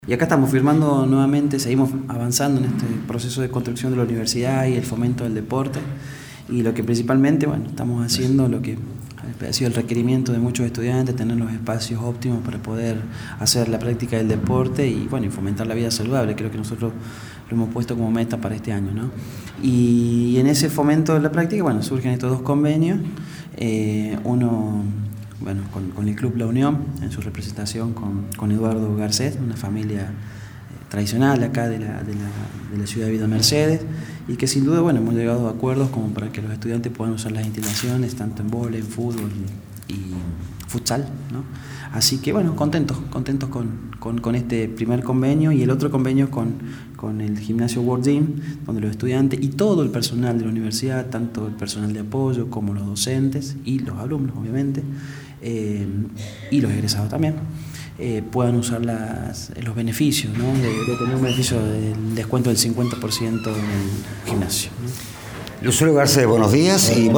Y acá estamos firmando nuevamente, seguimos avanzando en este proceso de construcción de la universidad y el fomento del deporte. Y lo que principalmente, estamos haciendo lo que ha sido el requerimiento de muchos estudiantes, tener los espacios óptimos para poder hacer la práctica del deporte y fomentar la vida saludable. Creo que nosotros lo hemos puesto como meta para este año, ¿no? Y en ese fomento de la práctica, surgen estos dos convenios. Uno con el Club La Unión, en su representación con Eduardo Garcés, una familia tradicional acá de la ciudad de Villa Mercedes, y que sin duda hemos llegado a acuerdos como para que los estudiantes puedan usar las instalaciones tanto en vóley, en fútbol y futsal, ¿no? Así que contentos con este primer convenio, y el otro convenio con el gimnasio World Gym, donde los estudiantes y todo el personal de la universidad, tanto el personal de apoyo como los docentes y los alumnos obviamente, y los egresados también, puedan usar los beneficios, ¿no? de tener un beneficio del descuento del 50% en el gimnasio, ¿no? Lucero Garcés, buenos días. Y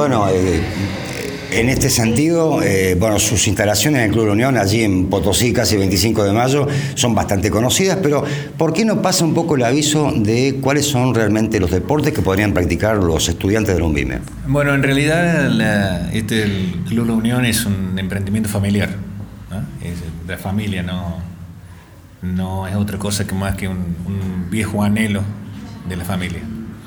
en este sentido, sus instalaciones en el Club La Unión, allí en Potosí, casi 25 de mayo, son bastante conocidas, pero ¿por qué no pasa un poco el aviso de cuáles son realmente los deportes que podrían practicar los estudiantes de la UNVIME? Bueno, en realidad el Club La Unión es un emprendimiento familiar, ¿no? Es de familia, no es otra cosa más que un viejo anhelo de la familia.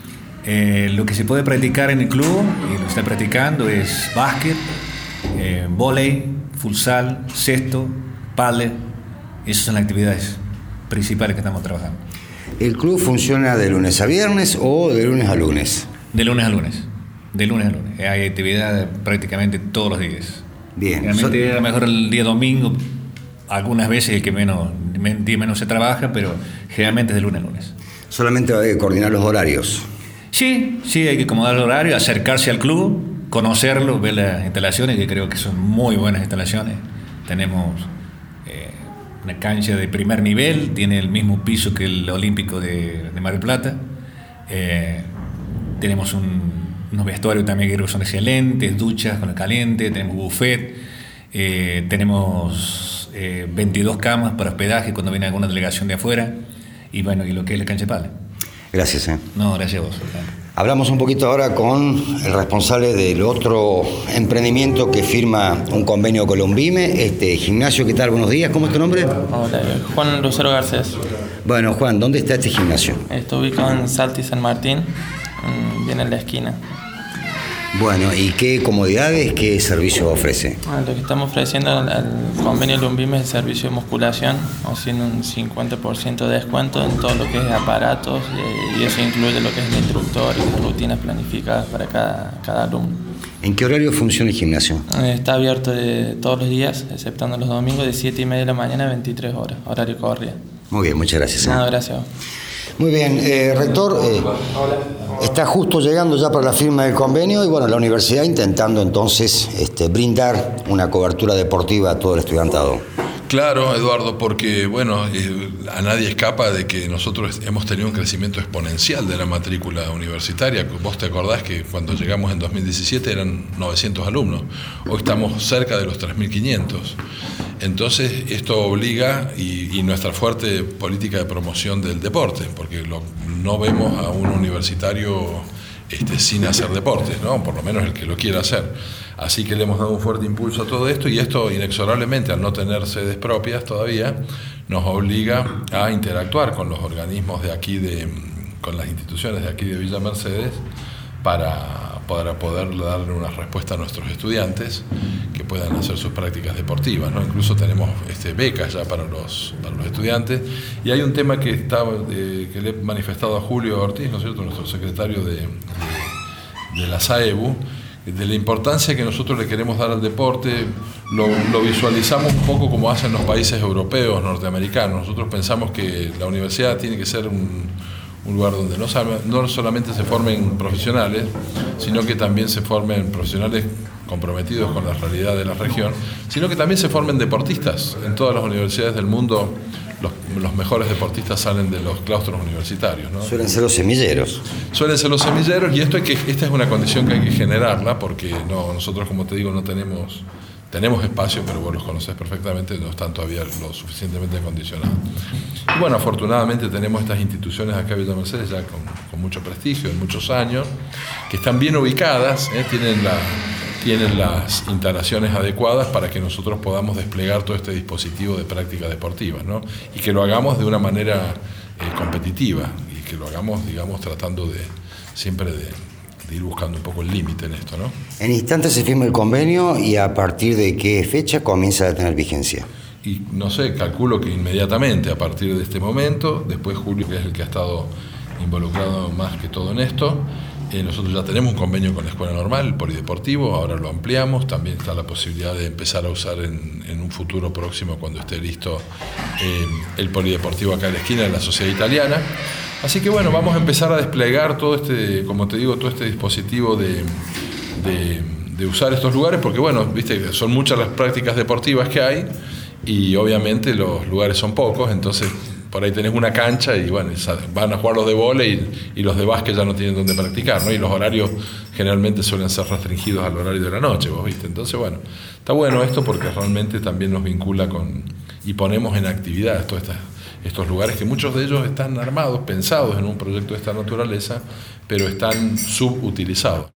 Lo que se puede practicar en el club, y lo está practicando, es básquet, vóley, futsal, cesto, pádel. Esas son las actividades principales que estamos trabajando. ¿El club funciona de lunes a viernes o de lunes a lunes? De lunes a lunes. De lunes a lunes. Hay actividad prácticamente todos los días. Bien. Realmente a lo mejor el día domingo, algunas veces el que menos se trabaja, pero generalmente es de lunes a lunes. Solamente hay que coordinar los horarios. Sí, hay que acomodar el horario, acercarse al club, conocerlo, ver las instalaciones, que creo que son muy buenas instalaciones. Tenemos una cancha de primer nivel, tiene el mismo piso que el Olímpico de Mar del Plata. Tenemos unos vestuarios también que creo que son excelentes, duchas con el caliente, tenemos buffet, tenemos 22 camas para hospedaje cuando viene alguna delegación de afuera, y lo que es la cancha de pádel. Gracias. No, gracias a vos. Hablamos un poquito ahora con el responsable del otro emprendimiento que firma un convenio con la UNVIME, gimnasio. ¿Qué tal? Buenos días. ¿Cómo es tu nombre? Hola, Juan Lucero Garcés. Bueno, Juan, ¿dónde está este gimnasio? Está ubicado en Salta y San Martín, bien en la esquina. Bueno, ¿y qué comodidades, qué servicio ofrece? Lo que estamos ofreciendo al convenio de la UNVIME es el servicio de musculación, haciendo un 50% de descuento en todo lo que es aparatos, y eso incluye lo que es el instructor y las rutinas planificadas para cada alumno. ¿En qué horario funciona el gimnasio? Está abierto todos los días, exceptando los domingos, de 7:30 de la mañana a 23 horas, horario corrida. Muy bien, muchas gracias. Gracias. Muy bien, rector, está justo llegando ya para la firma del convenio y la universidad intentando entonces brindar una cobertura deportiva a todo el estudiantado. Claro, Eduardo, porque a nadie escapa de que nosotros hemos tenido un crecimiento exponencial de la matrícula universitaria. Vos te acordás que cuando llegamos en 2017 eran 900 alumnos, hoy estamos cerca de los 3.500. Entonces esto obliga, y nuestra fuerte política de promoción del deporte, porque no vemos a un universitario sin hacer deportes, ¿no? Por lo menos el que lo quiera hacer. Así que le hemos dado un fuerte impulso a todo esto, y esto inexorablemente, al no tener sedes propias todavía, nos obliga a interactuar con los organismos de aquí, con las instituciones de aquí de Villa Mercedes, para poder darle una respuesta a nuestros estudiantes que puedan hacer sus prácticas deportivas, ¿no? Incluso tenemos becas ya para los estudiantes, y hay un tema que le he manifestado a Julio Ortiz, ¿no es cierto?, nuestro secretario de la SAEBU, de la importancia que nosotros le queremos dar al deporte. Lo visualizamos un poco como hacen los países europeos, norteamericanos. Nosotros pensamos que la universidad tiene que ser un lugar donde no solamente se formen profesionales, sino que también se formen profesionales comprometidos con la realidad de la región, sino que también se formen deportistas. En todas las universidades del mundo los mejores deportistas salen de los claustros universitarios, ¿no? Suelen ser los semilleros. Y esta es una condición que hay que generarla, porque nosotros, como te digo, no tenemos tenemos espacio, pero vos los conocés perfectamente, no están todavía lo suficientemente acondicionados. Y bueno, afortunadamente tenemos estas instituciones acá en Villa Mercedes ya con mucho prestigio, de muchos años, que están bien ubicadas, tienen las instalaciones adecuadas para que nosotros podamos desplegar todo este dispositivo de prácticas deportivas, ¿no? Y que lo hagamos de una manera competitiva y que lo hagamos, digamos, tratando siempre de ir buscando un poco el límite en esto, ¿no? En instantes se firma el convenio y a partir de qué fecha comienza a tener vigencia. Y no sé, calculo que inmediatamente a partir de este momento, después Julio, que es el que ha estado involucrado más que todo en esto, nosotros ya tenemos un convenio con la Escuela Normal, el polideportivo, ahora lo ampliamos, también está la posibilidad de empezar a usar en un futuro próximo, cuando esté listo, el polideportivo acá en la esquina de la Sociedad Italiana. Así que bueno, vamos a empezar a desplegar todo este, como te digo, todo este dispositivo de usar estos lugares, porque bueno, viste, son muchas las prácticas deportivas que hay y obviamente los lugares son pocos, entonces por ahí tenés una cancha y bueno, van a jugar los de vóley y los de básquet ya no tienen donde practicar, ¿no? Y los horarios generalmente suelen ser restringidos al horario de la noche, vos viste. Entonces bueno, está bueno esto porque realmente también nos vincula y ponemos en actividad estos lugares que muchos de ellos están armados, pensados en un proyecto de esta naturaleza, pero están subutilizados.